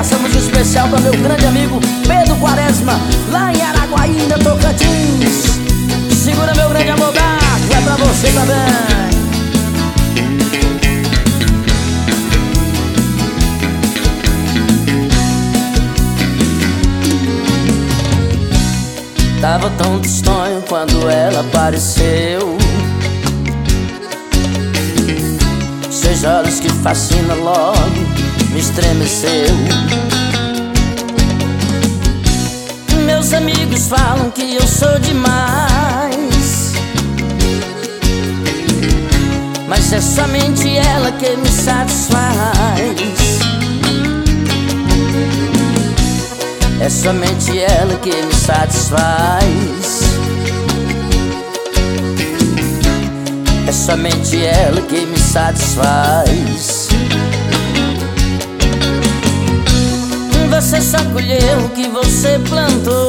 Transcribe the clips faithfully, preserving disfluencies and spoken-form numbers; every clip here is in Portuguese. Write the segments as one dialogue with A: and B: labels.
A: essa música especial para meu grande amigo Pedro Quaresma, lá em Araguaína, Tocantins. Segura, meu grande amor, vai pra você também. Tava tão tristonho quando ela apareceu. Seus olhos que fascinam logo me estremeceu. Meus amigos falam que eu sou demais, mas é somente ela que me satisfaz. É somente ela que me satisfaz. É somente ela que me satisfaz. Você só colheu o que você plantou.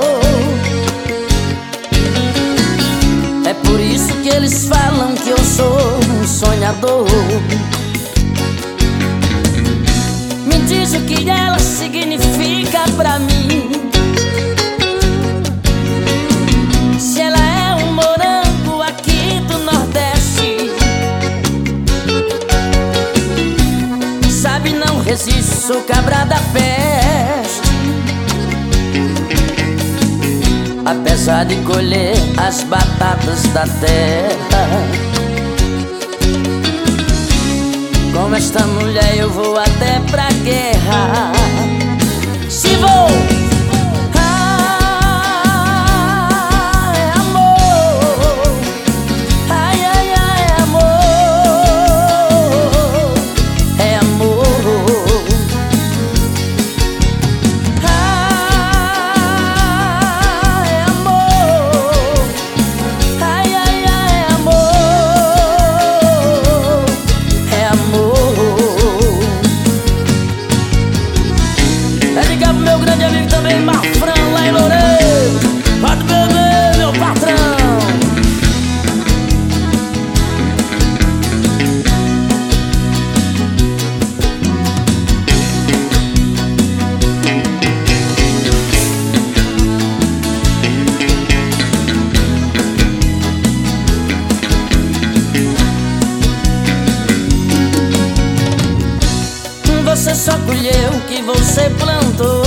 A: É por isso que eles falam que eu sou um sonhador. Me diz o que ela significa pra mim. Se ela é um morango aqui do Nordeste, sabe, não resisto, sou cabra da peste. Apesar de colher as batatas da terra, com esta mulher eu vou até pra guerra. Se vou, ah, é amor. Ai, ai, ai, é amor. É amor. Ah, é amor. Ai, ai, ai, é amor. É amor. É ligar pro meu grande amigo também, Mafrão, lá em Loureiro. Pode beber, meu patrão. Você só colheu o que você plantou.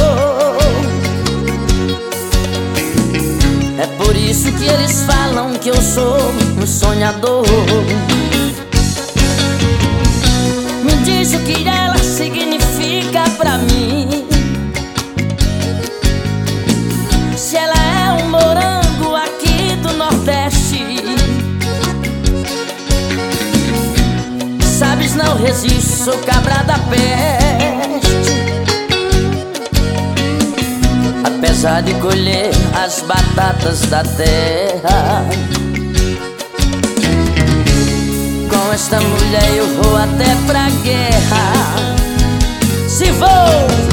A: É por isso que eles falam que eu sou um sonhador. Me diz o que ela significa pra mim. Se ela é um morango aqui do Nordeste, sabes, não resisto, sou cabra da peste. Apesar de colher as batatas da terra, com esta mulher eu vou até pra guerra. Se vou,